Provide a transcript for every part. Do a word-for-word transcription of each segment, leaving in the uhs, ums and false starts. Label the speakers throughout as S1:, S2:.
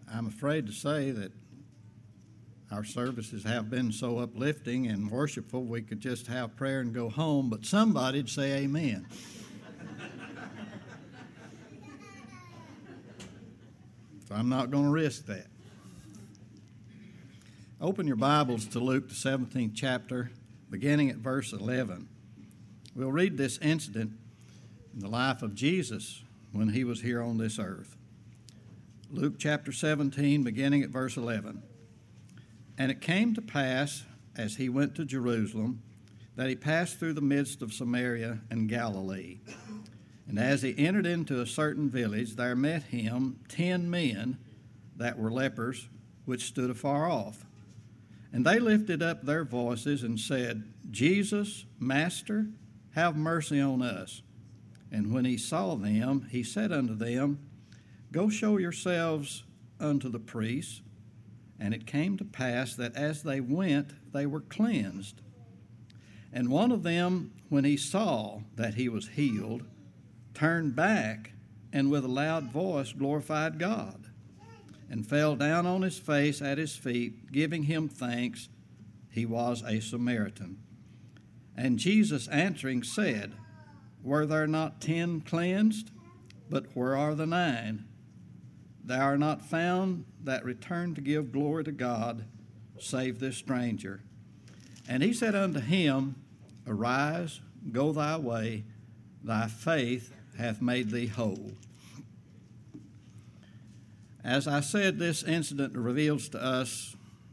S1: I'm afraid to say that our services have been so uplifting and worshipful we could just have prayer and go home, but somebody'd say amen. So I'm not going to risk that. Open your Bibles to Luke, the seventeenth chapter, beginning at verse eleven. We'll read this incident in the life of Jesus when he was here on this earth. Luke chapter seventeen, beginning at verse eleven. And it came to pass, as he went to Jerusalem, that he passed through the midst of Samaria and Galilee. And as he entered into a certain village, there met him ten men that were lepers, which stood afar off. And they lifted up their voices and said, Jesus, Master, have mercy on us. And when he saw them, he said unto them, Go show yourselves unto the priests. And it came to pass that as they went, they were cleansed. And one of them, when he saw that he was healed, turned back, and with a loud voice glorified God, and fell down on his face at his feet, giving him thanks. He was a Samaritan. And Jesus answering said, Were there not ten cleansed? But where are the nine? They are not found that return to give glory to God, save this stranger. And he said unto him, Arise, go thy way, thy faith hath made thee whole. As I said, this incident reveals to us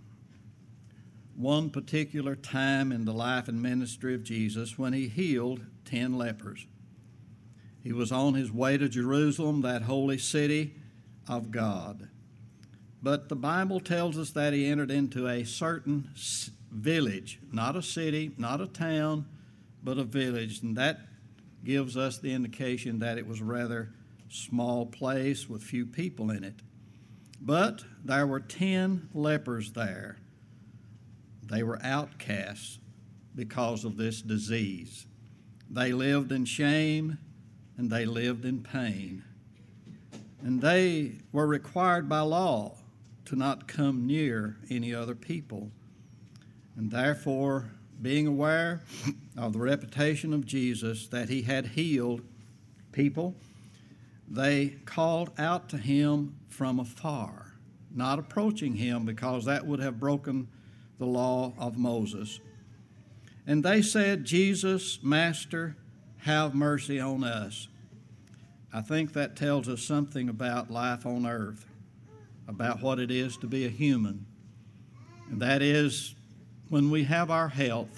S1: one particular time in the life and ministry of Jesus when he healed ten lepers. He was on his way to Jerusalem, that holy city of God. But the Bible tells us that he entered into a certain village, not a city, not a town, but a village. And that gives us the indication that it was a rather small place with few people in it. But there were ten lepers there. They were outcasts because of this disease. They lived in shame and they lived in pain. And they were required by law to not come near any other people. And therefore, being aware of the reputation of Jesus that he had healed people, they called out to him from afar, not approaching him because that would have broken the law of Moses. And they said, Jesus, Master, have mercy on us. I think that tells us something about life on earth, about what it is to be a human. And that is, when we have our health,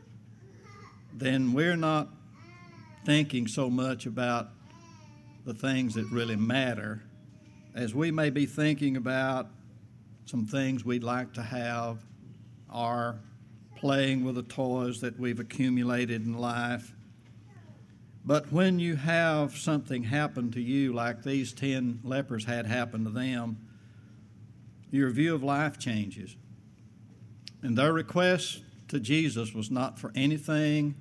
S1: then we're not thinking so much about the things that really matter as we may be thinking about some things we'd like to have or playing with the toys that we've accumulated in life. But when you have something happen to you like these ten lepers had happen to them, your view of life changes. And their request to Jesus was not for anything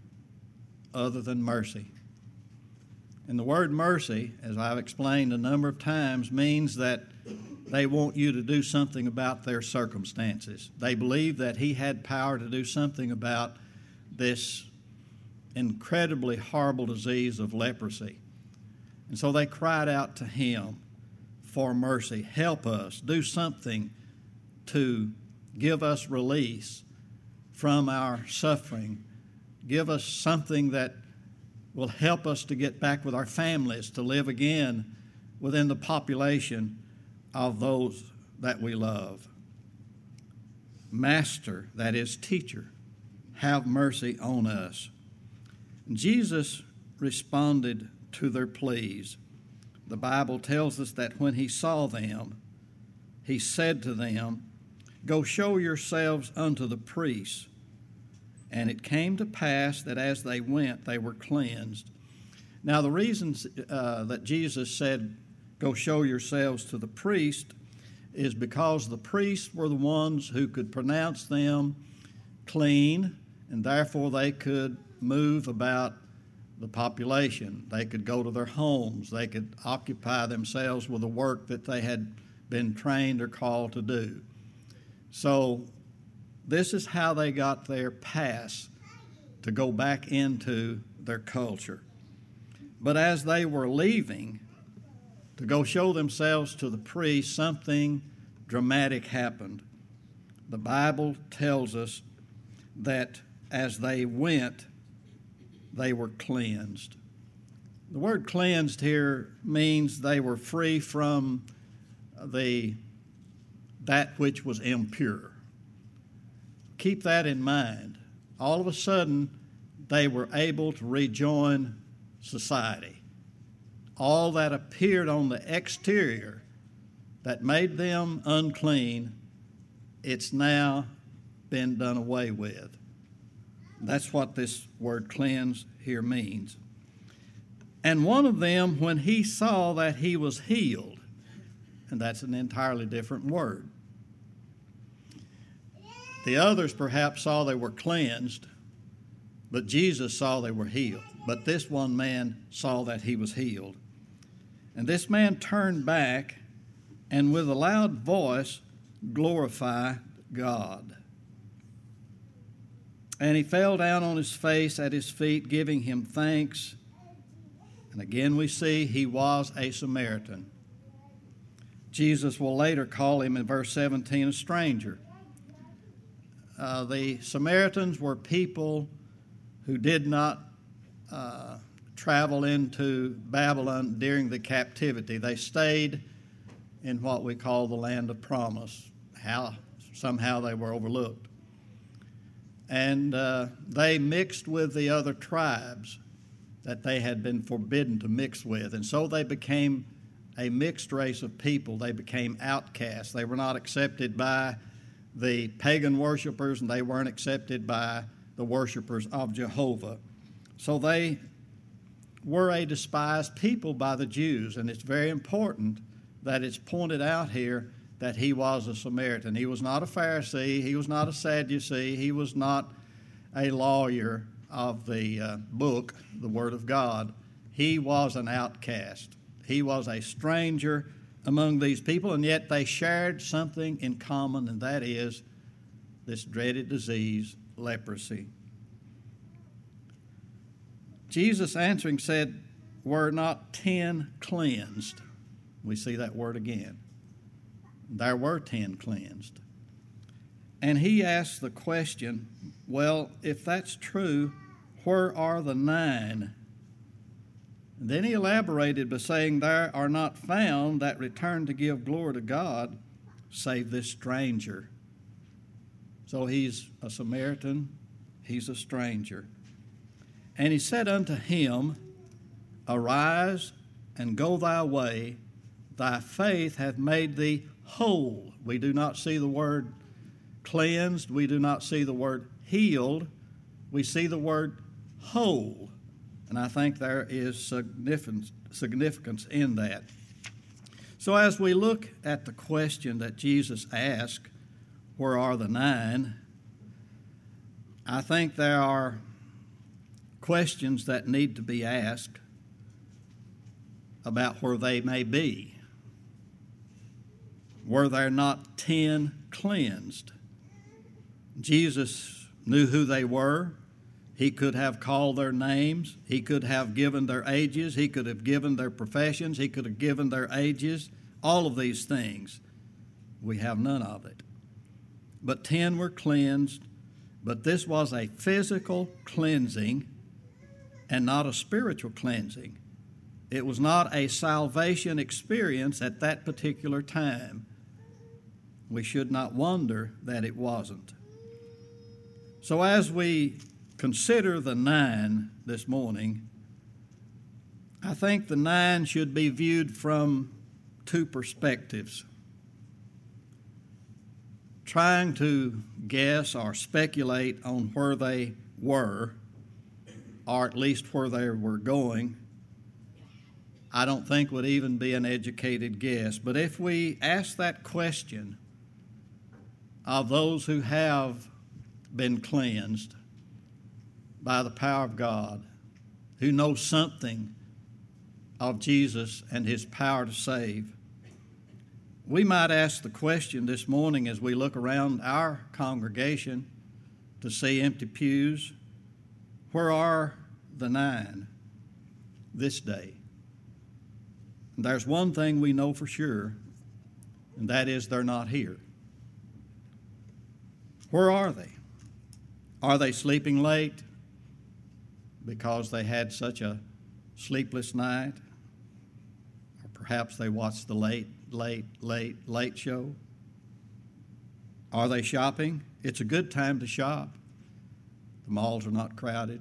S1: other than mercy. And the word mercy, as I've explained a number of times, means that they want you to do something about their circumstances. They believe that he had power to do something about this incredibly horrible disease of leprosy. And so they cried out to him for mercy. Help us, do something to give us release from our suffering. Give us something that will help us to get back with our families, to live again within the population of those that we love. Master, that is teacher, have mercy on us. Jesus responded to their pleas. The Bible tells us that when he saw them, he said to them, Go show yourselves unto the priests. And it came to pass that as they went, they were cleansed. Now, the reasons uh, that Jesus said, Go show yourselves to the priest, is because the priests were the ones who could pronounce them clean, and therefore they could move about the population. They could go to their homes. They could occupy themselves with the work that they had been trained or called to do. So this is how they got their pass to go back into their culture. But as they were leaving to go show themselves to the priest, something dramatic happened. The Bible tells us that as they went, they were cleansed. The word cleansed here means they were free from the that which was impure. Keep that in mind. All of a sudden, they were able to rejoin society. All that appeared on the exterior that made them unclean, it's now been done away with. That's what this word cleanse here means. And one of them, when he saw that he was healed, and that's an entirely different word. The others perhaps saw they were cleansed, but Jesus saw they were healed. But this one man saw that he was healed. And this man turned back and with a loud voice glorified God. And he fell down on his face at his feet, giving him thanks. And again we see he was a Samaritan. Jesus will later call him in verse seventeen a stranger. Uh, the Samaritans were people who did not uh, travel into Babylon during the captivity. They stayed in what we call the land of promise. How somehow they were overlooked. And uh, they mixed with the other tribes that they had been forbidden to mix with. And so they became a mixed race of people. They became outcasts. They were not accepted by the pagan worshipers, and they weren't accepted by the worshipers of Jehovah. So they were a despised people by the Jews, and it's very important that it's pointed out here that he was a Samaritan. He was not a Pharisee. He was not a Sadducee. He was not a lawyer of the uh, book, the Word of God. He was an outcast. He was a stranger among these people, and yet they shared something in common, and that is this dreaded disease, leprosy. Jesus answering said, "Were not ten cleansed?" We see that word again. There were ten cleansed. And he asked the question, well, if that's true, where are the nine? And then he elaborated by saying, there are not found that return to give glory to God, save this stranger. So he's a Samaritan, he's a stranger. And he said unto him, arise and go thy way, thy faith hath made thee whole. We do not see the word cleansed. We do not see the word healed. We see the word whole. And I think there is significance, significance in that. So as we look at the question that Jesus asked, where are the nine? I think there are questions that need to be asked about where they may be. Were there not ten cleansed? Jesus knew who they were. He could have called their names. He could have given their ages. He could have given their professions. He could have given their ages. All of these things. We have none of it. But ten were cleansed. But this was a physical cleansing and not a spiritual cleansing. It was not a salvation experience at that particular time. We should not wonder that it wasn't. So as we consider the nine this morning, I think the nine should be viewed from two perspectives. Trying to guess or speculate on where they were, or at least where they were going, I don't think would even be an educated guess. But if we ask that question of those who have been cleansed by the power of God, who know something of Jesus and his power to save, We might ask the question this morning as we look around our congregation to see empty pews, where are the nine this day? And there's one thing we know for sure, and that is they're not here. Where are they? Are they sleeping late because they had such a sleepless night? Or perhaps they watched the late, late, late, late show? Are they shopping? It's a good time to shop. The malls are not crowded.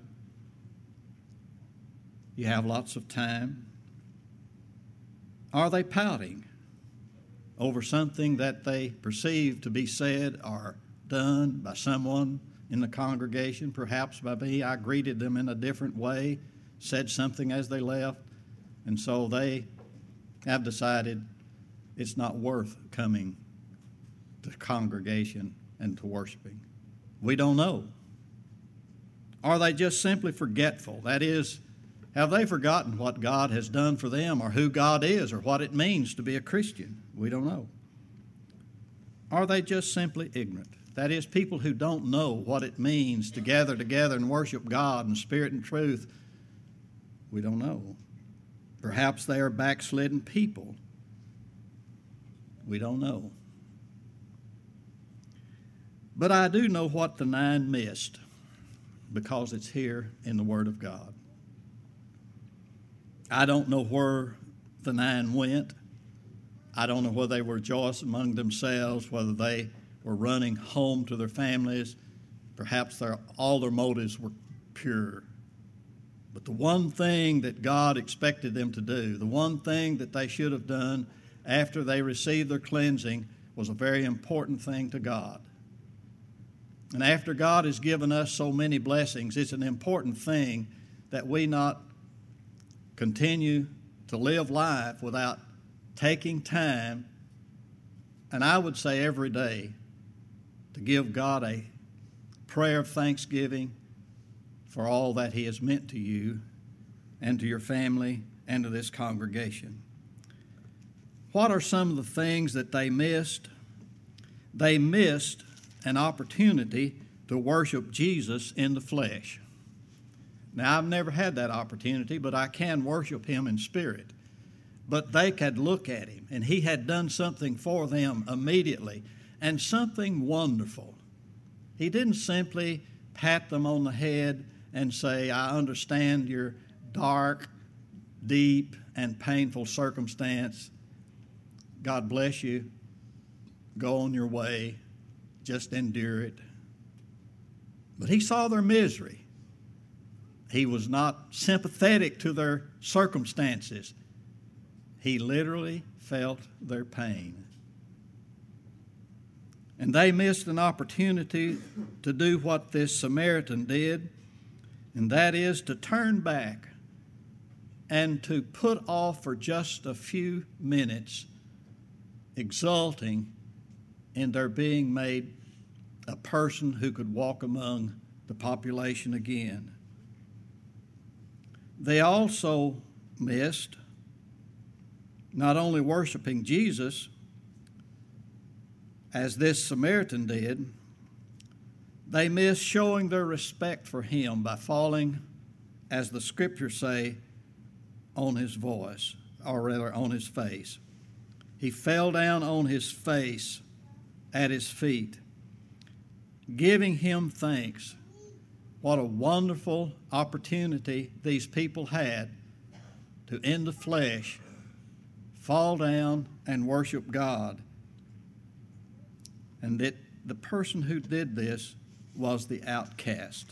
S1: You have lots of time. Are they pouting over something that they perceive to be said or done by someone in the congregation, perhaps by me? I greeted them in a different way, said something as they left, and so they have decided it's not worth coming to congregation and to worshiping. We don't know. Are they just simply forgetful? That is, have they forgotten what God has done for them, or who God is, or what it means to be a Christian? We don't know. Are they just simply ignorant? That is, people who don't know what it means to gather together and worship God in spirit and truth. We don't know. Perhaps they are backslidden people. We don't know. But I do know what the nine missed, because it's here in the Word of God. I don't know where the nine went. I don't know whether they were rejoicing among themselves, whether they were running home to their families. Perhaps their, all their motives were pure. But the one thing that God expected them to do, the one thing that they should have done after they received their cleansing, was a very important thing to God. And after God has given us so many blessings, it's an important thing that we not continue to live life without taking time, and I would say every day, to give God a prayer of thanksgiving for all that He has meant to you and to your family and to this congregation. What are some of the things that they missed? They missed an opportunity to worship Jesus in the flesh. Now, I've never had that opportunity, but I can worship Him in spirit. But they could look at Him, and He had done something for them immediately, and something wonderful. He didn't simply pat them on the head and say, I understand your dark, deep, and painful circumstance. God bless you. Go on your way. Just endure it. But He saw their misery. He was not sympathetic to their circumstances. He literally felt their pain. And they missed an opportunity to do what this Samaritan did, and that is to turn back and to put off for just a few minutes, exulting in their being made a person who could walk among the population again. They also missed not only worshiping Jesus, as this Samaritan did, they missed showing their respect for Him by falling, as the Scriptures say, on His voice, or rather on His face. He fell down on His face at His feet, giving Him thanks. What a wonderful opportunity these people had to, in the flesh, fall down and worship God. And that the person who did this was the outcast.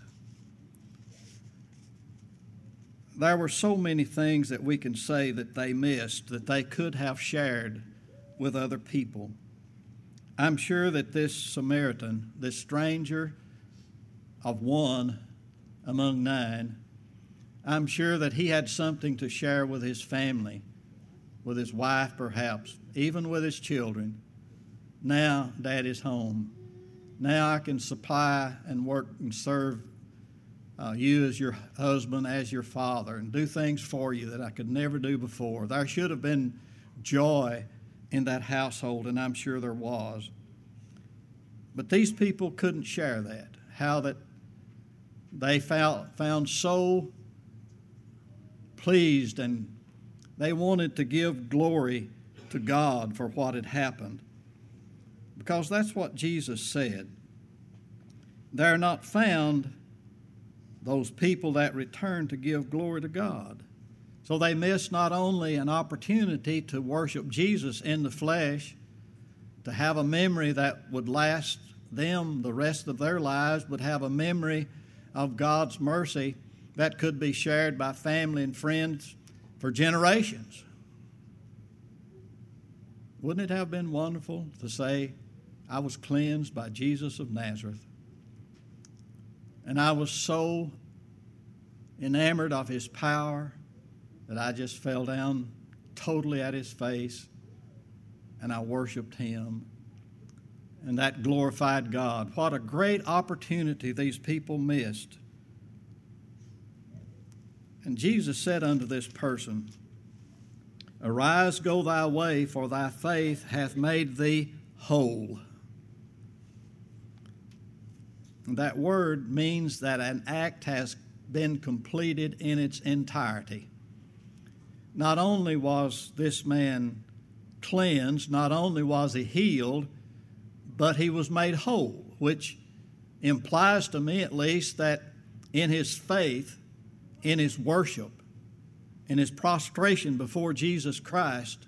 S1: There were so many things that we can say that they missed, that they could have shared with other people. I'm sure that this Samaritan, this stranger of one among nine, I'm sure that he had something to share with his family, with his wife perhaps, even with his children. Now Daddy's home. Now I can supply and work and serve uh, you as your husband, as your father, and do things for you that I could never do before. There should have been joy in that household, and I'm sure there was. But these people couldn't share that, how that they found, found so pleased, and they wanted to give glory to God for what had happened. Because that's what Jesus said. They're not found those people that return to give glory to God. So they missed not only an opportunity to worship Jesus in the flesh, to have a memory that would last them the rest of their lives, but have a memory of God's mercy that could be shared by family and friends for generations. Wouldn't it have been wonderful to say, I was cleansed by Jesus of Nazareth, and I was so enamored of his power that I just fell down totally at his face and I worshiped him, and that glorified God. What a great opportunity these people missed. And Jesus said unto this person, Arise, go thy way, for thy faith hath made thee whole. And that word means that an act has been completed in its entirety. Not only was this man cleansed, not only was he healed, but he was made whole, which implies to me at least that in his faith, in his worship, in his prostration before Jesus Christ,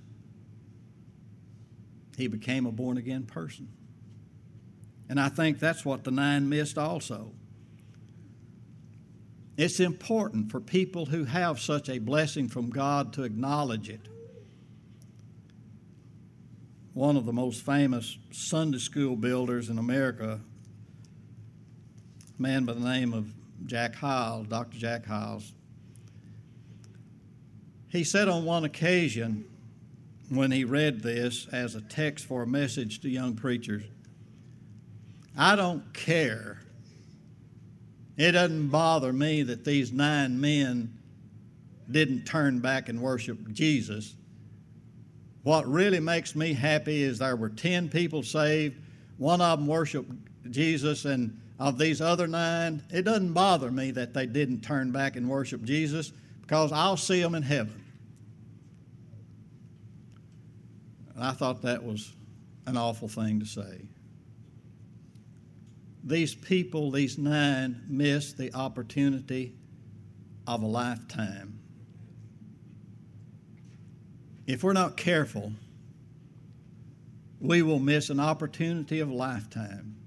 S1: he became a born-again person. And I think that's what the nine missed also. It's important for people who have such a blessing from God to acknowledge it. One of the most famous Sunday school builders in America, a man by the name of Jack Hyles, Doctor Jack Hyles, he said on one occasion when he read this as a text for a message to young preachers, I don't care. It doesn't bother me that these nine men didn't turn back and worship Jesus. What really makes me happy is there were ten people saved. One of them worshiped Jesus, and of these other nine, it doesn't bother me that they didn't turn back and worship Jesus, because I'll see them in heaven. And I thought that was an awful thing to say. These people, these nine, missed the opportunity of a lifetime. If we're not careful, we will miss an opportunity of a lifetime.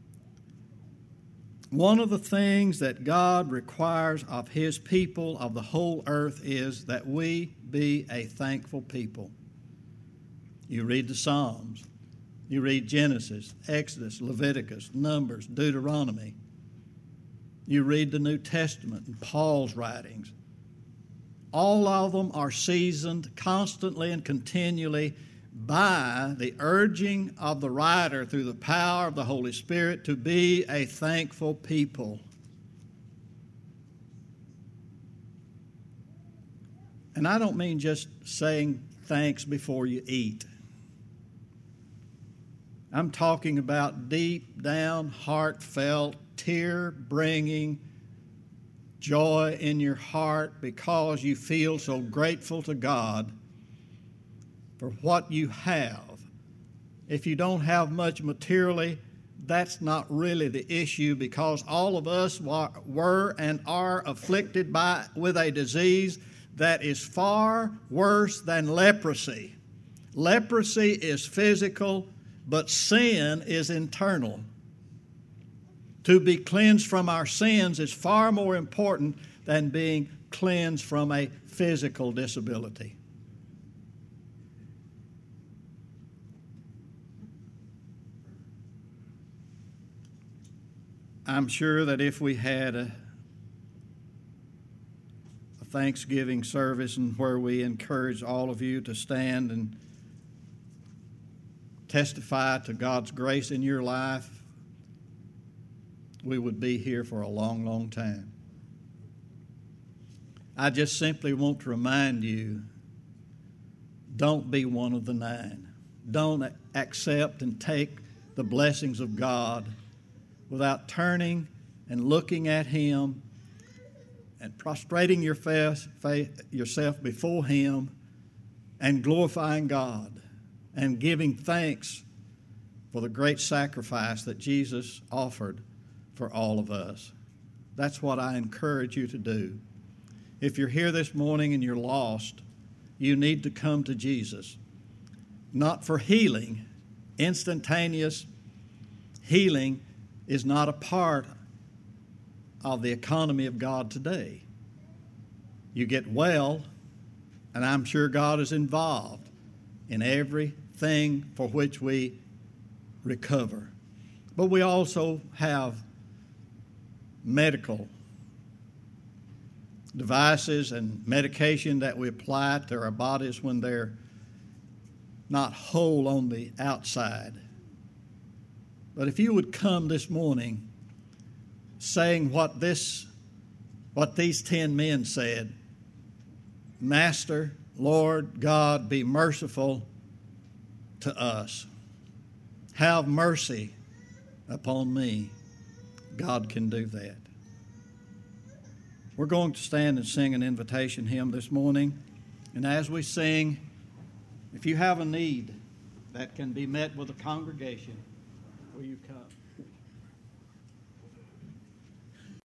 S1: One of the things that God requires of his people, of the whole earth, is that we be a thankful people. You read the Psalms. You read Genesis, Exodus, Leviticus, Numbers, Deuteronomy. You read the New Testament and Paul's writings. All of them are seasoned constantly and continually by the urging of the writer through the power of the Holy Spirit to be a thankful people. And I don't mean just saying thanks before you eat. I'm talking about deep down, heartfelt, tear-bringing joy in your heart because you feel so grateful to God for what you have. If you don't have much materially, that's not really the issue, because all of us were and are afflicted by with a disease that is far worse than leprosy. Leprosy is physical, but sin is internal. To be cleansed from our sins is far more important than being cleansed from a physical disability. I'm sure that if we had a, a Thanksgiving service and where we encourage all of you to stand and testify to God's grace in your life, we would be here for a long, long time. I just simply want to remind you, don't be one of the nine. don't accept and take the blessings of God without turning and looking at Him and prostrating your face, face, yourself before Him and glorifying God and giving thanks for the great sacrifice that Jesus offered for all of us. That's what I encourage you to do. If you're here this morning and you're lost, you need to come to Jesus. Not for healing. Instantaneous healing is not a part of the economy of God today. You get well, and I'm sure God is involved in everything for which we recover. But we also have medical devices and medication that we apply to our bodies when they're not whole on the outside. But if you would come this morning saying what this, what these ten men said, Master, Lord God, be merciful to us. Have mercy upon me. God can do that. We're going to stand and sing an invitation hymn this morning. And as we sing, if you have a need that can be met with a congregation, will you come?